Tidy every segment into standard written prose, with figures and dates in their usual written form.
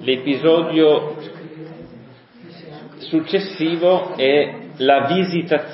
L'episodio successivo è la visitazione .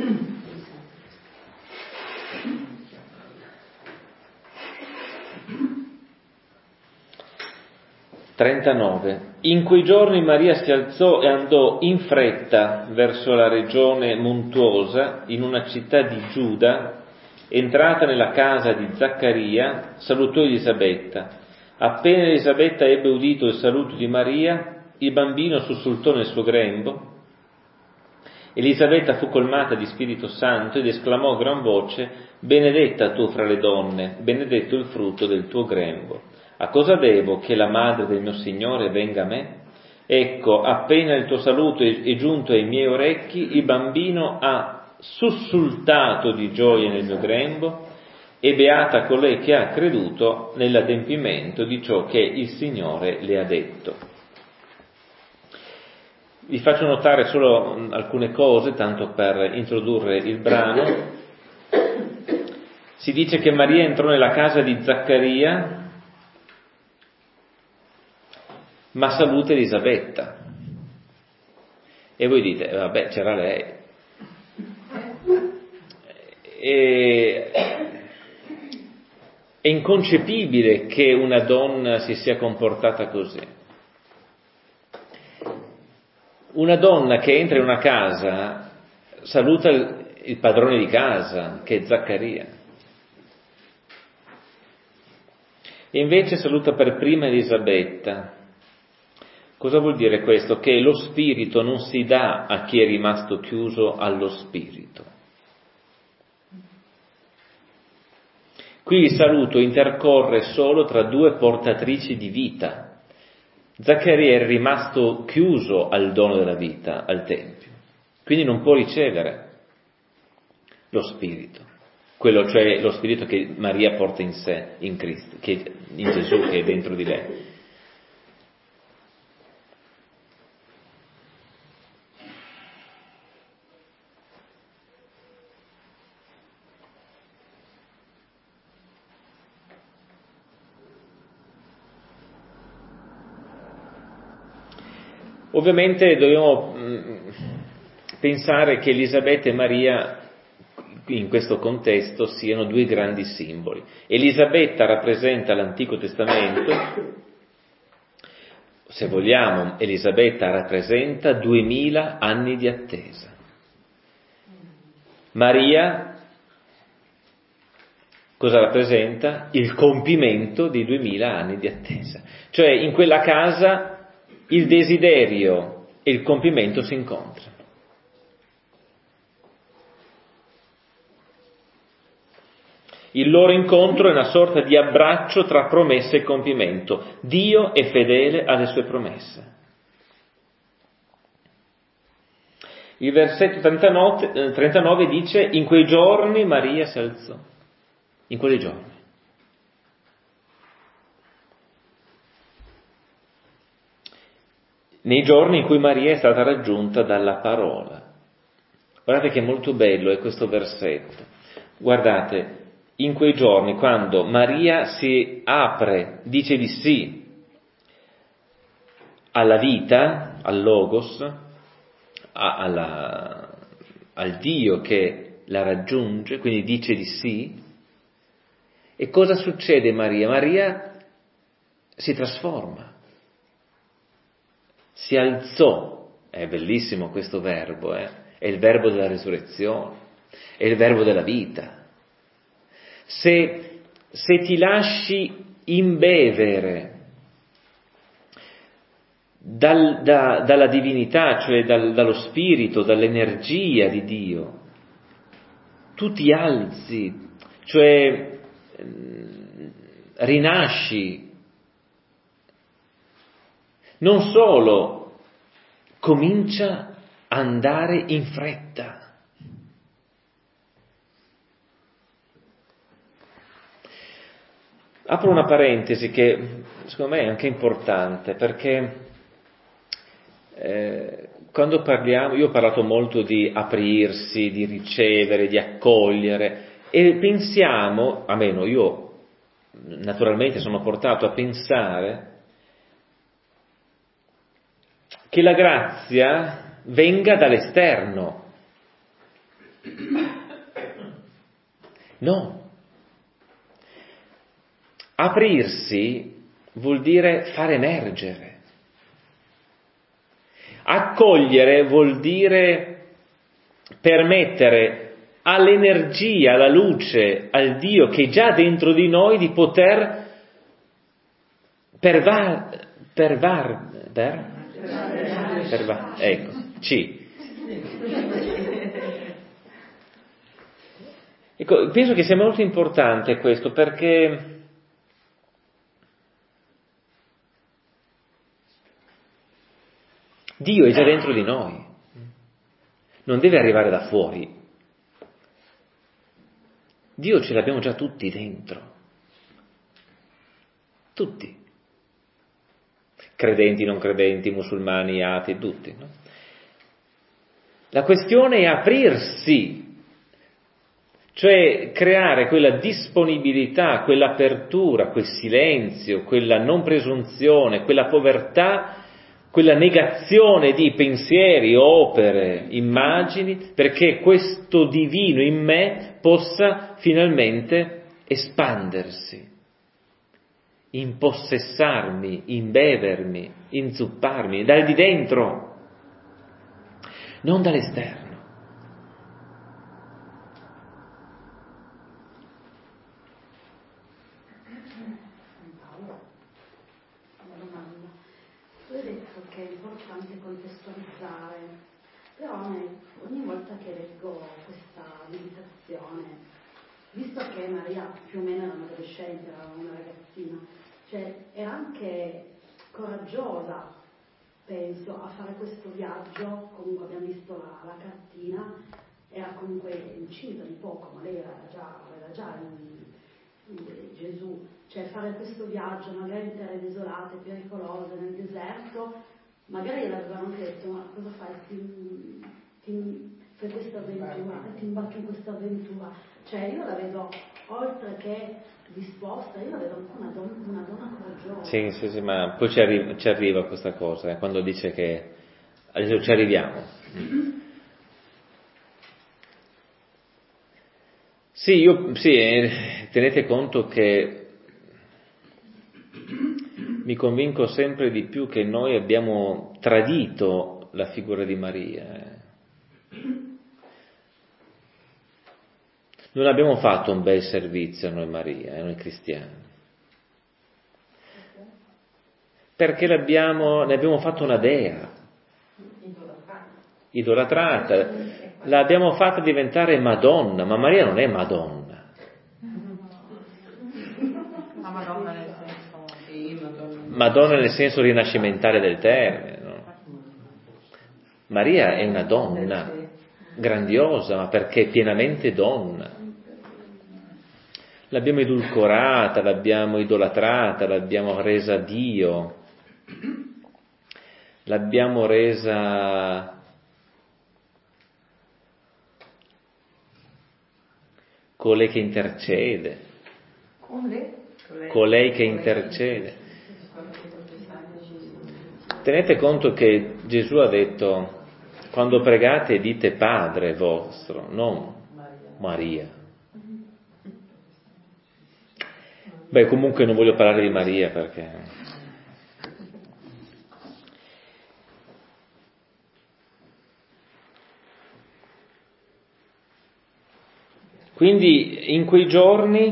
39. In quei giorni Maria si alzò e andò in fretta verso la regione montuosa, in una città di Giuda. Entrata nella casa di Zaccaria, salutò Elisabetta. Appena Elisabetta ebbe udito il saluto di Maria, il bambino sussultò nel suo grembo. Elisabetta fu colmata di Spirito Santo ed esclamò a gran voce: benedetta tu fra le donne, benedetto il frutto del tuo grembo. A cosa devo che la madre del mio Signore venga a me? Ecco, appena il tuo saluto è giunto ai miei orecchi, il bambino ha sussultato di gioia nel mio grembo, e beata colei che ha creduto nell'adempimento di ciò che il Signore le ha detto. Vi faccio notare solo alcune cose, tanto per introdurre il brano. Si dice che Maria entrò nella casa di Zaccaria, ma saluta Elisabetta. E voi dite, vabbè, c'era lei. È inconcepibile che una donna si sia comportata così. Una donna che entra in una casa saluta il padrone di casa, che è Zaccaria. E invece saluta per prima Elisabetta. Cosa vuol dire questo? Che lo spirito non si dà a chi è rimasto chiuso allo spirito. Qui il saluto intercorre solo tra due portatrici di vita. Zaccaria era rimasto chiuso al dono della vita, al Tempio, quindi non può ricevere lo spirito, quello cioè lo spirito che Maria porta in sé, in Cristo, in Gesù che è dentro di lei. Ovviamente dobbiamo pensare che Elisabetta e Maria in questo contesto siano due grandi simboli. Elisabetta rappresenta l'Antico Testamento, se vogliamo, Elisabetta rappresenta 2000 anni di attesa. Maria cosa rappresenta? Il compimento di 2000 anni di attesa. Cioè in quella casa il desiderio e il compimento si incontrano. Il loro incontro è una sorta di abbraccio tra promessa e compimento. Dio è fedele alle sue promesse. Il versetto 39 dice: in quei giorni Maria si alzò. In quei giorni. Nei giorni in cui Maria è stata raggiunta dalla parola. Guardate che molto bello è questo versetto. Guardate, in quei giorni quando Maria si apre, dice di sì alla vita, al Logos, al Dio che la raggiunge, quindi dice di sì. E cosa succede Maria? Maria si trasforma. Si alzò, è bellissimo questo verbo, è il verbo della risurrezione, è il verbo della vita. Se ti lasci imbevere dalla divinità, cioè dallo spirito, dall'energia di Dio, tu ti alzi, cioè rinasci. Non solo, comincia a andare in fretta. Apro una parentesi che secondo me è anche importante, perché quando parliamo, io ho parlato molto di aprirsi, di ricevere, di accogliere, e pensiamo, almeno io naturalmente sono portato a pensare che la grazia venga dall'esterno. No. Aprirsi vuol dire far emergere. Accogliere vuol dire permettere all'energia, alla luce, al Dio che è già dentro di noi di poter Ecco, penso che sia molto importante questo, perché Dio è già dentro di noi, non deve arrivare da fuori. Dio ce l'abbiamo già tutti dentro, tutti, credenti, non credenti, musulmani, atei, tutti, no? La questione è aprirsi, cioè creare quella disponibilità, quell'apertura, quel silenzio, quella non presunzione, quella povertà, quella negazione di pensieri, opere, immagini, perché questo divino in me possa finalmente espandersi, impossessarmi, imbevermi, inzupparmi, dal di dentro, non dall'esterno. Che è importante contestualizzare, però ogni volta che leggo questa meditazione, visto che Maria più o meno era un'adolescente, era una ragazzina, cioè era anche coraggiosa, penso, a fare questo viaggio. Comunque abbiamo visto la cartina, era comunque incinta di poco, ma lei aveva già Gesù, cioè fare questo viaggio magari in terre desolate, pericolose, nel deserto. Magari l'avevano anche detto: ma cosa fai? Fai questa avventura, ti imbarchi in questa avventura. Cioè io la vedo, oltre che disposta, io la vedo anche una donna coraggiosa. Sì, ma poi ci arriva questa cosa, quando dice che adesso ci arriviamo. Tenete conto che mi convinco sempre di più che noi abbiamo tradito la figura di Maria. Non abbiamo fatto un bel servizio a noi Maria, noi cristiani. Perché ne abbiamo fatto una dea. Idolatrata. L'abbiamo fatta diventare Madonna, ma Maria non è Madonna. Madonna nel senso rinascimentale del termine, no? Maria è una donna grandiosa, ma perché è pienamente donna. L'abbiamo edulcorata, l'abbiamo idolatrata, l'abbiamo resa Dio, l'abbiamo resa colei che intercede. Colei che intercede. Tenete conto che Gesù ha detto: quando pregate dite Padre vostro, non Maria. Beh, comunque non voglio parlare di Maria perché... Quindi in quei giorni,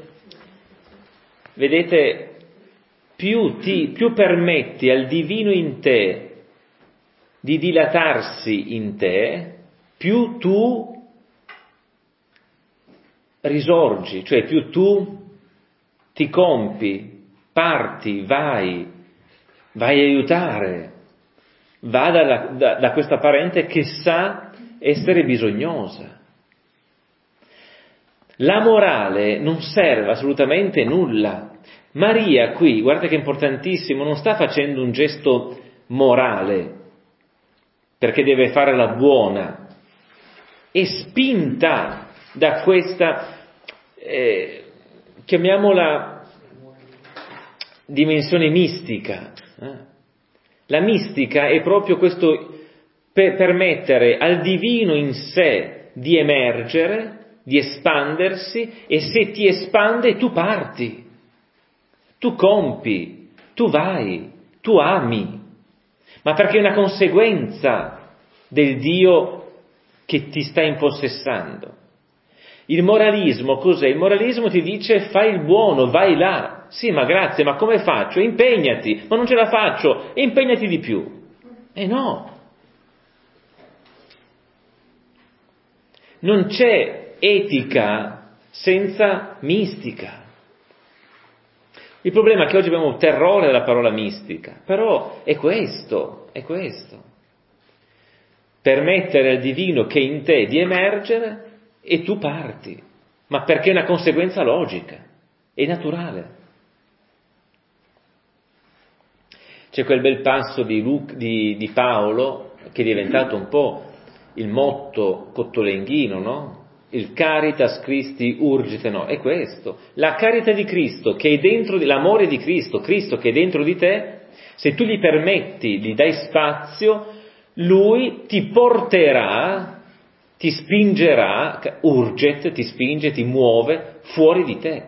vedete, più permetti al divino in te di dilatarsi in te, più tu risorgi, cioè più tu ti compi, parti, vai a aiutare, va da questa parente che sa essere bisognosa. La morale non serve assolutamente nulla. Maria qui, guardate che è importantissimo, non sta facendo un gesto morale perché deve fare la buona, è spinta da questa, chiamiamola dimensione mistica, La mistica è proprio questo, per permettere al divino in sé di emergere, di espandersi, e se ti espande tu parti, tu compi, tu vai, tu ami, ma perché è una conseguenza del Dio che ti sta impossessando. Il moralismo cos'è? Il moralismo ti dice fai il buono, vai là. Sì, ma grazie, ma come faccio? Impegnati, ma non ce la faccio, impegnati di più. No. Non c'è etica senza mistica. Il problema è che oggi abbiamo terrore della parola mistica, però è questo. Permettere al divino che è in te di emergere e tu parti, ma perché è una conseguenza logica, è naturale. C'è quel bel passo di Paolo che è diventato un po' il motto cottolenghino, no? Il caritas Christi urgite no, è questo. La carità di Cristo che è dentro, l'amore di Cristo che è dentro di te, se tu gli permetti, gli dai spazio, lui ti porterà, ti spingerà, urget, ti spinge, ti muove fuori di te.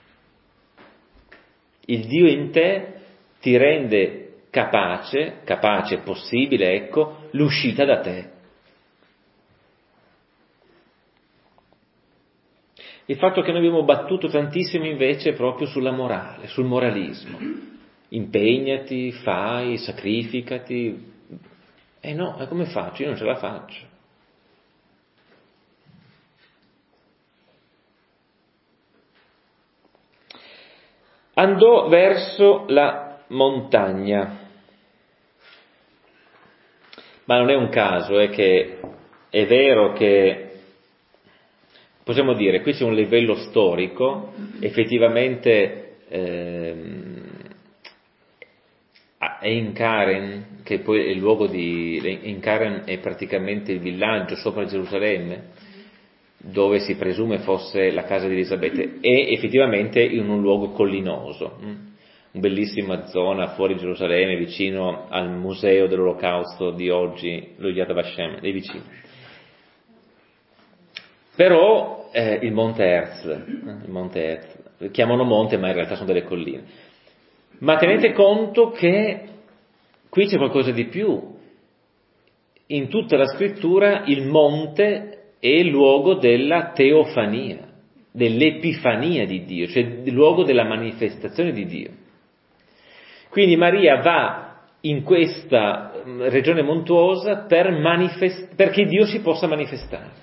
Il Dio in te ti rende capace, possibile, ecco, l'uscita da te. Il fatto che noi abbiamo battuto tantissimo invece proprio sulla morale, sul moralismo. Impegnati, fai, sacrificati. No, come faccio? Io non ce la faccio. Andò verso la montagna. Ma non è un caso, che è vero che possiamo dire, qui c'è un livello storico, effettivamente Ein Karen, che poi è il luogo di Ein Karen, è praticamente il villaggio sopra Gerusalemme, dove si presume fosse la casa di Elisabetta, è effettivamente in un luogo collinoso, una bellissima zona fuori Gerusalemme, vicino al museo dell'Olocausto di oggi, lo Yad Vashem, è vicino. Però il Monte Erz, lo chiamano monte ma in realtà sono delle colline. Ma tenete conto che qui c'è qualcosa di più. In tutta la scrittura il monte è il luogo della teofania, dell'epifania di Dio, cioè il luogo della manifestazione di Dio. Quindi Maria va in questa regione montuosa perché Dio si possa manifestare.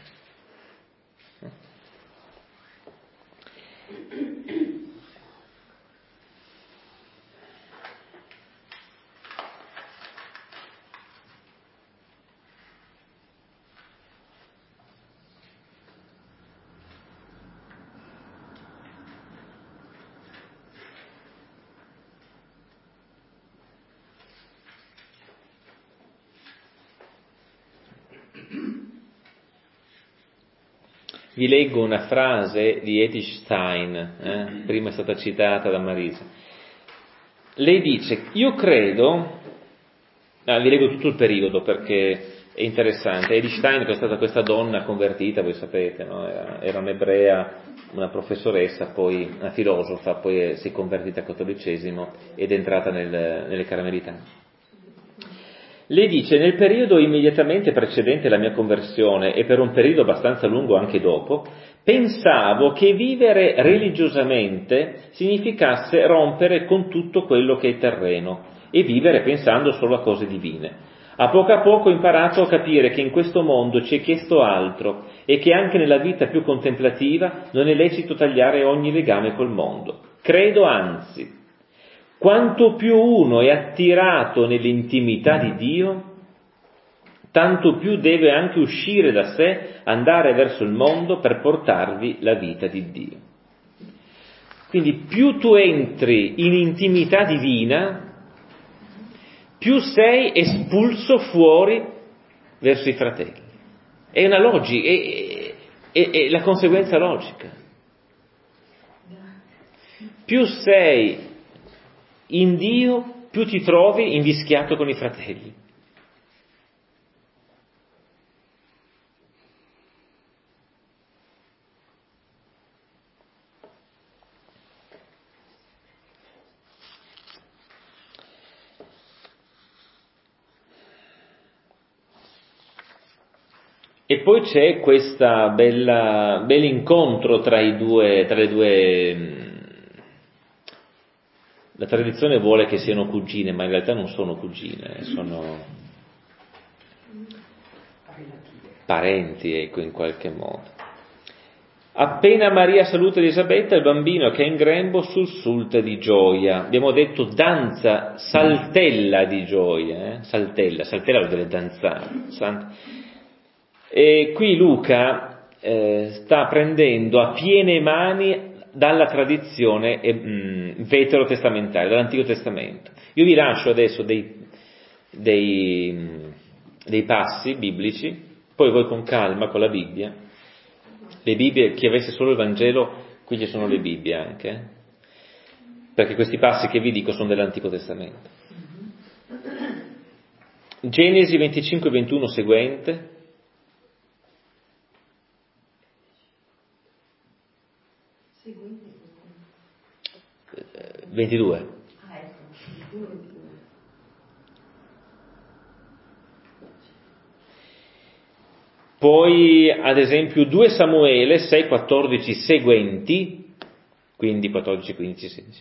Vi leggo una frase di Edith Stein, prima è stata citata da Marisa. Lei dice, io credo, vi leggo tutto il periodo perché è interessante. Edith Stein è stata questa donna convertita, voi sapete, no? Era un'ebrea, una professoressa, poi una filosofa, poi si è convertita al cattolicesimo ed è entrata nelle Carmelitane. Lei dice, nel periodo immediatamente precedente la mia conversione e per un periodo abbastanza lungo anche dopo, pensavo che vivere religiosamente significasse rompere con tutto quello che è terreno e vivere pensando solo a cose divine. A poco ho imparato a capire che in questo mondo ci è chiesto altro e che anche nella vita più contemplativa non è lecito tagliare ogni legame col mondo. Credo anzi, quanto più uno è attirato nell'intimità di Dio, tanto più deve anche uscire da sé, andare verso il mondo per portarvi la vita di Dio. Quindi più tu entri in intimità divina, più sei espulso fuori verso i fratelli. È una logica, è la conseguenza logica. Più sei in Dio, più ti trovi invischiato con i fratelli. E poi c'è questa bell'incontro tra le due. La tradizione vuole che siano cugine, ma in realtà non sono cugine, sono parenti, ecco, in qualche modo. Appena Maria saluta Elisabetta, il bambino che è in grembo sussulta di gioia. Abbiamo detto danza, saltella di gioia, saltella vuol dire danzare. E qui Luca sta prendendo a piene mani dalla tradizione veterotestamentaria, dall'Antico Testamento. Io vi lascio adesso dei passi biblici, poi voi con calma, con la Bibbia, le Bibbie, chi avesse solo il Vangelo, qui ci sono le Bibbie anche, perché questi passi che vi dico sono dell'Antico Testamento. Genesi 25-21 seguente. 22. Poi ad esempio 2 Samuele 6-14 seguenti, quindi 14, 15, 16.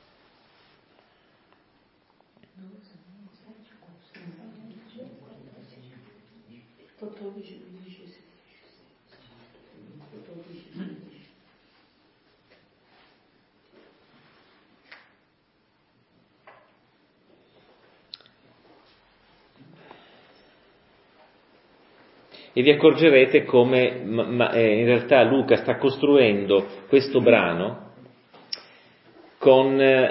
E vi accorgerete come in realtà Luca sta costruendo questo brano con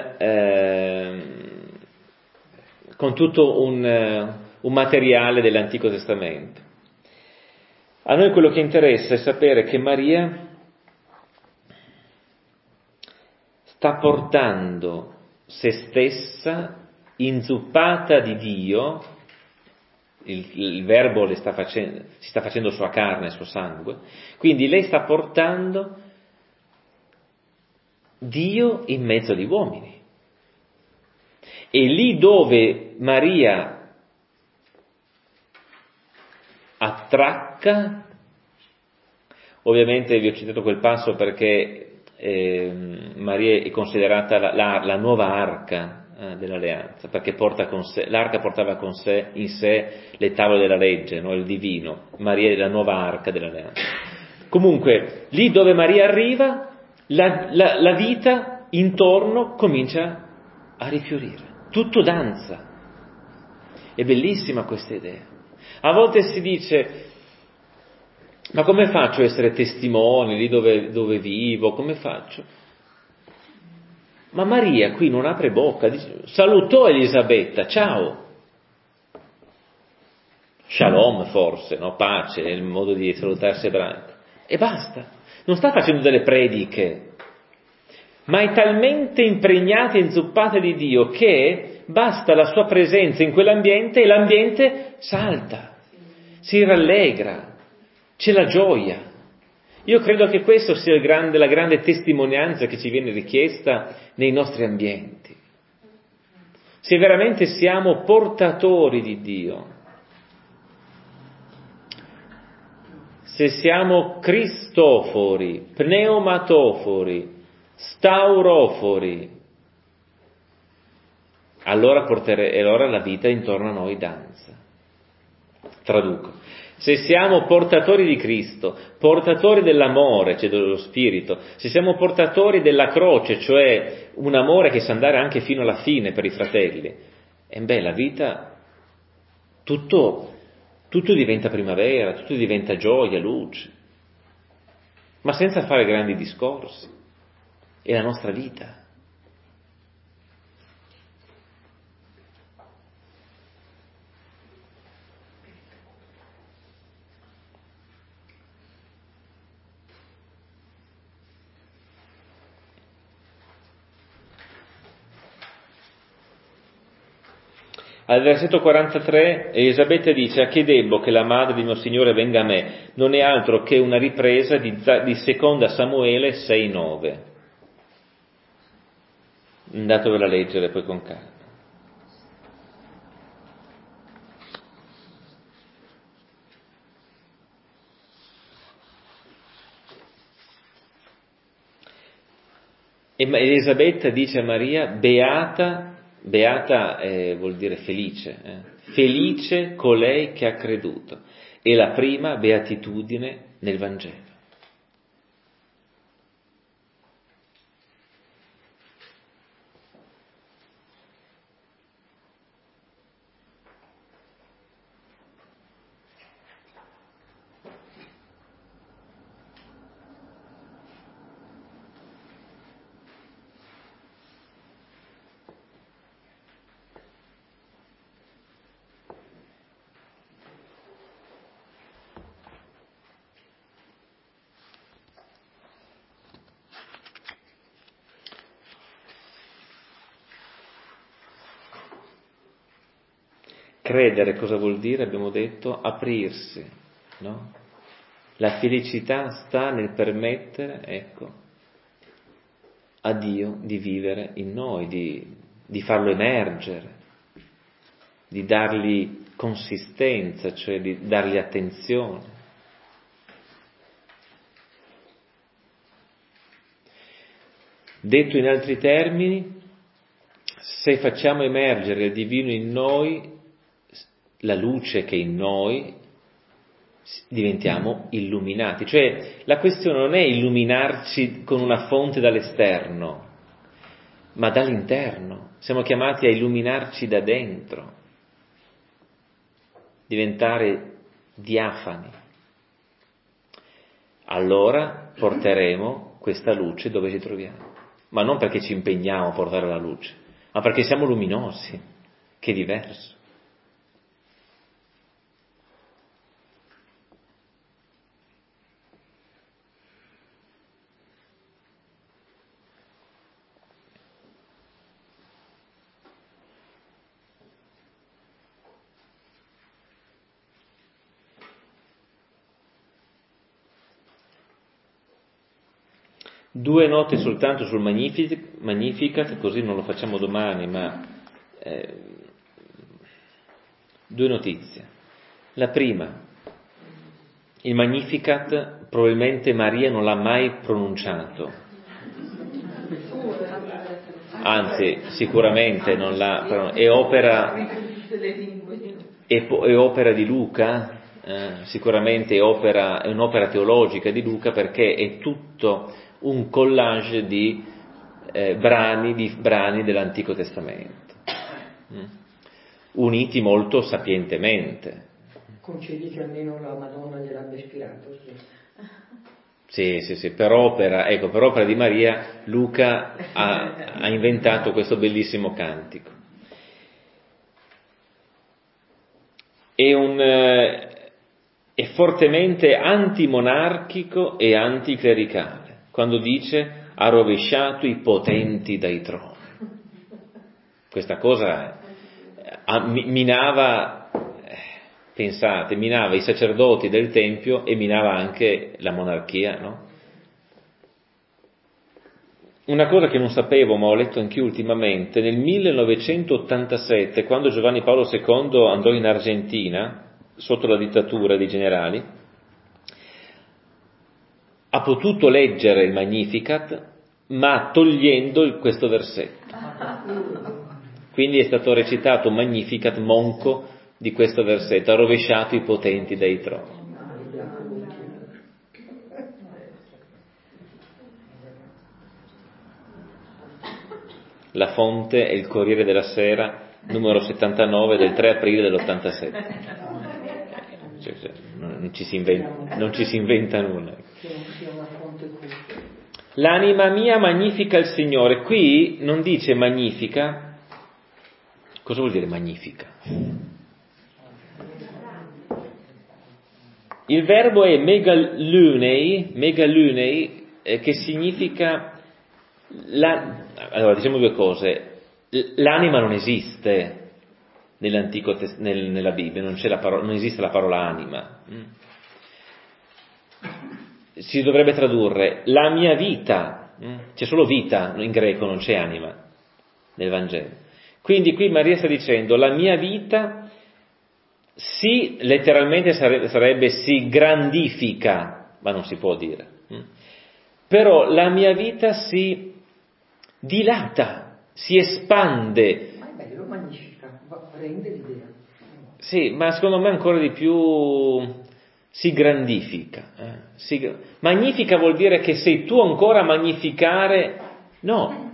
tutto un materiale dell'Antico Testamento. A noi quello che interessa è sapere che Maria sta portando se stessa inzuppata di Dio. Il verbo si sta facendo sua carne, suo sangue, quindi lei sta portando Dio in mezzo agli uomini. E lì dove Maria attracca, ovviamente vi ho citato quel passo perché Maria è considerata la nuova arca dell'alleanza, perché porta con sé, l'arca portava con sé in sé le tavole della legge, no? Il divino. Maria è la nuova arca dell'alleanza. Comunque, lì dove Maria arriva, la vita intorno comincia a rifiorire, tutto danza. È bellissima questa idea. A volte si dice: ma come faccio a essere testimone lì dove vivo? Come faccio? Ma Maria qui non apre bocca, salutò Elisabetta, ciao. Shalom forse, no? Pace, è il modo di salutarsi ebraico. E basta. Non sta facendo delle prediche, ma è talmente impregnata e inzuppata di Dio che basta la sua presenza in quell'ambiente e l'ambiente salta, si rallegra, c'è la gioia. Io credo che questo sia la grande testimonianza che ci viene richiesta nei nostri ambienti. Se veramente siamo portatori di Dio, se siamo cristofori, pneumatofori, staurofori, allora la vita intorno a noi danza. Traduco. Se siamo portatori di Cristo, portatori dell'amore, cioè dello Spirito, se siamo portatori della croce, cioè un amore che sa andare anche fino alla fine per i fratelli, la vita, tutto diventa primavera, tutto diventa gioia, luce, ma senza fare grandi discorsi. È la nostra vita. Al versetto 43 Elisabetta dice: a che debbo che la madre di mio Signore venga a me? Non è altro che una ripresa di seconda Samuele 6,9. Andatevela a leggere poi con calma. E Elisabetta dice a Maria: beata vuol dire felice, felice colei che ha creduto. È la prima beatitudine nel Vangelo. Credere cosa vuol dire? Abbiamo detto aprirsi, no? La felicità sta nel permettere, a Dio di vivere in noi, di farlo emergere, di dargli consistenza, cioè di dargli attenzione. Detto in altri termini, se facciamo emergere il divino in noi, la luce che è in noi, diventiamo illuminati. Cioè la questione non è illuminarci con una fonte dall'esterno, ma dall'interno. Siamo chiamati a illuminarci da dentro, diventare diafani. Allora porteremo questa luce dove ci troviamo, ma non perché ci impegniamo a portare la luce, ma perché siamo luminosi, che è diverso. Due note soltanto sul Magnificat, così non lo facciamo domani, ma due notizie. La prima, il Magnificat probabilmente Maria non l'ha mai pronunciato, anzi sicuramente non l'ha, è opera di Luca, sicuramente è un'opera teologica di Luca, perché è tutto un collage di brani dell'Antico Testamento, uniti molto sapientemente. Concedi che almeno la Madonna gliel'abbia ispirato. Sì, per opera di Maria Luca ha inventato questo bellissimo cantico. È fortemente antimonarchico e anticlericale quando dice: ha rovesciato i potenti dai troni. Questa cosa minava, minava i sacerdoti del Tempio e minava anche la monarchia, no? Una cosa che non sapevo, ma ho letto anch'io ultimamente, nel 1987, quando Giovanni Paolo II andò in Argentina, sotto la dittatura dei generali, ha potuto leggere il Magnificat, ma togliendo questo versetto. Quindi è stato recitato Magnificat monco di questo versetto: ha rovesciato i potenti dai troni. La fonte è il Corriere della Sera, numero 79 del 3 aprile dell'87. Non ci si inventa nulla. L'anima mia magnifica il Signore. Qui non dice magnifica. Cosa vuol dire magnifica? Il verbo è megalunei, che significa allora diciamo due cose. L'anima non esiste, nella Bibbia, non esiste la parola anima. Si dovrebbe tradurre la mia vita, c'è solo vita in greco, non c'è anima nel Vangelo. Quindi qui Maria sta dicendo la mia vita letteralmente sarebbe si grandifica, ma non si può dire. Però la mia vita si dilata, si espande. Ma è bello, magnifica, rende l'idea. Sì, ma secondo me ancora di più si grandifica. Magnifica vuol dire che sei tu ancora a magnificare. No.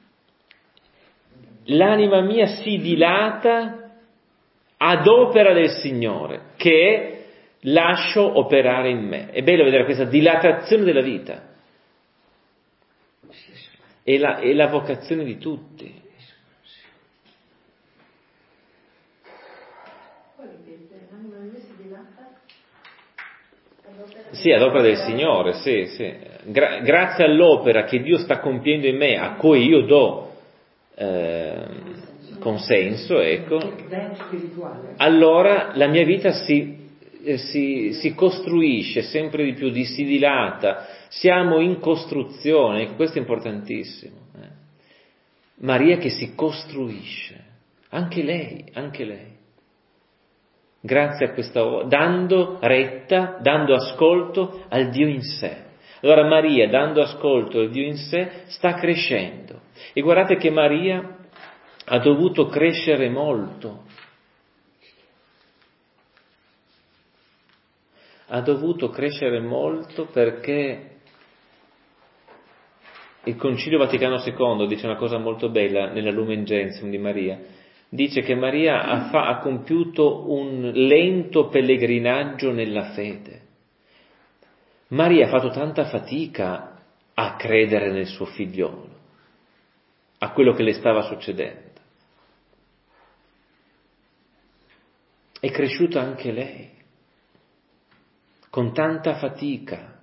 L'anima mia si dilata ad opera del Signore, che è lascio operare in me. È bello vedere questa dilatazione della vita. È la vocazione di tutti. Sì, ad opera del Signore, sì. Grazie all'opera che Dio sta compiendo in me, a cui io do consenso, ecco, allora la mia vita si costruisce sempre di più, si dilata, siamo in costruzione, ecco, questo è importantissimo. Maria che si costruisce, anche lei, grazie a questa, dando retta, dando ascolto al Dio in sé. Allora Maria, dando ascolto al Dio in sé, sta crescendo. E guardate che Maria ha dovuto crescere molto. Ha dovuto crescere molto perché il Concilio Vaticano II dice una cosa molto bella nella Lumen Gentium di Maria. Dice che Maria ha compiuto un lento pellegrinaggio nella fede. Maria ha fatto tanta fatica a credere nel suo figliolo, a quello che le stava succedendo. È cresciuta anche lei, con tanta fatica.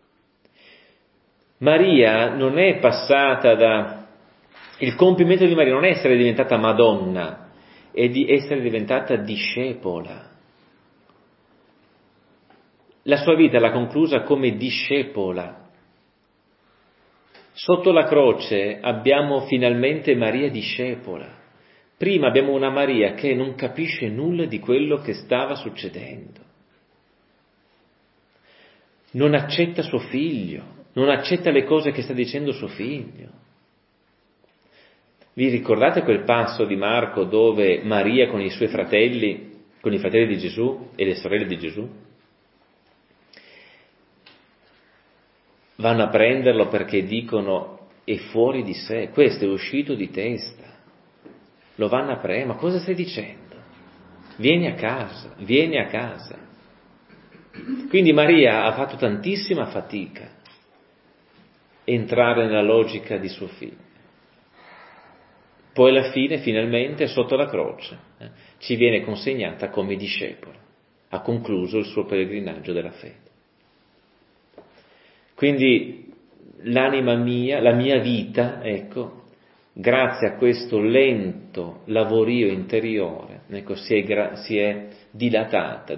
Maria non è passata il compimento di Maria non è essere diventata Madonna, è di essere diventata discepola. La sua vita l'ha conclusa come discepola. Sotto la croce abbiamo finalmente Maria discepola. Prima abbiamo una Maria che non capisce nulla di quello che stava succedendo. Non accetta suo figlio, non accetta le cose che sta dicendo suo figlio. Vi ricordate quel passo di Marco dove Maria con i suoi fratelli, con i fratelli di Gesù e le sorelle di Gesù, vanno a prenderlo perché dicono è fuori di sé, questo è uscito di testa. Lo vanno a prendere, ma cosa stai dicendo? Vieni a casa. Quindi Maria ha fatto tantissima fatica entrare nella logica di suo figlio. Poi alla fine, finalmente, sotto la croce, ci viene consegnata come discepola. Ha concluso il suo pellegrinaggio della fede. Quindi l'anima mia, la mia vita, ecco, grazie a questo lento lavorio interiore, ecco, si è dilatata.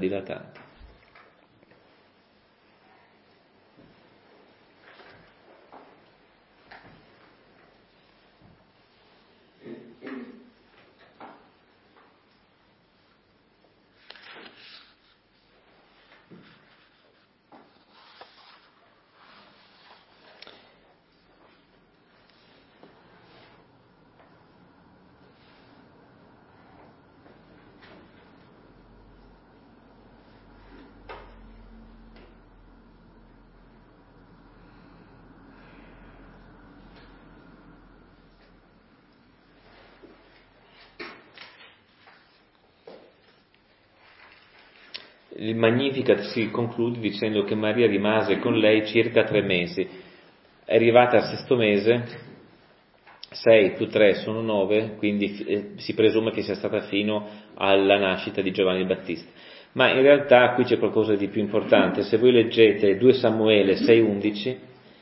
Il Magnificat si conclude dicendo che Maria rimase con lei circa 3 mesi. È arrivata al 6° mese, 6 più 3 sono 9, quindi si presume che sia stata fino alla nascita di Giovanni il Battista. Ma in realtà qui c'è qualcosa di più importante. Se voi leggete 2 Samuele 6,11,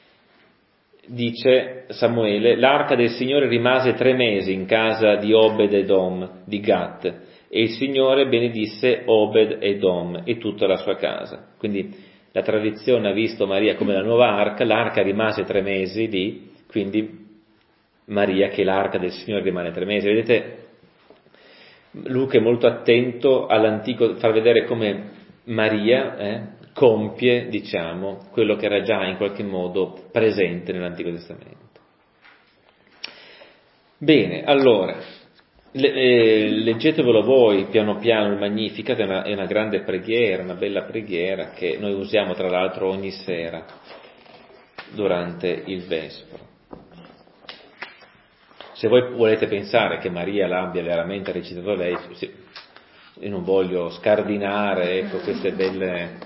dice Samuele, l'arca del Signore rimase 3 mesi in casa di Obed-edom di Gat, e il Signore benedisse Obed Edom e tutta la sua casa. Quindi la tradizione ha visto Maria come la nuova arca, l'arca rimase 3 mesi lì, quindi Maria che è l'arca del Signore rimane 3 mesi. Vedete, Luca è molto attento all'antico, far vedere come Maria compie, diciamo, quello che era già in qualche modo presente nell'Antico Testamento. Bene, allora, leggetevelo voi piano piano il Magnificat, è una grande preghiera, una bella preghiera che noi usiamo tra l'altro ogni sera durante il Vespro. Se voi volete pensare che Maria l'abbia veramente recitato lei, io non voglio scardinare, ecco, queste belle...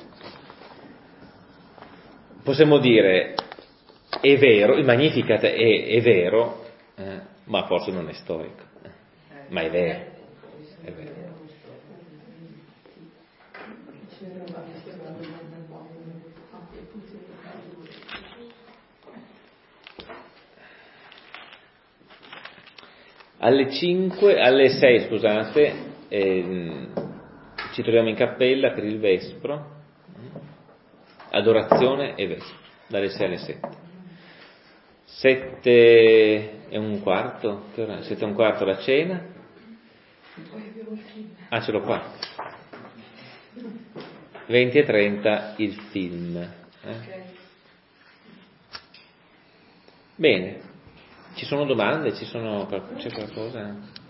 Possiamo dire, è vero, il Magnificat è vero, ma forse non è storico, ma è vero, è vero. Alle 6, scusate, ci troviamo in cappella per il Vespro, adorazione e Vespro, dalle 6 alle 7. 7:15, che ora? 7:15 la cena. Ah, ce l'ho qua. 20:30 il film. Bene, ci sono domande? C'è qualcosa?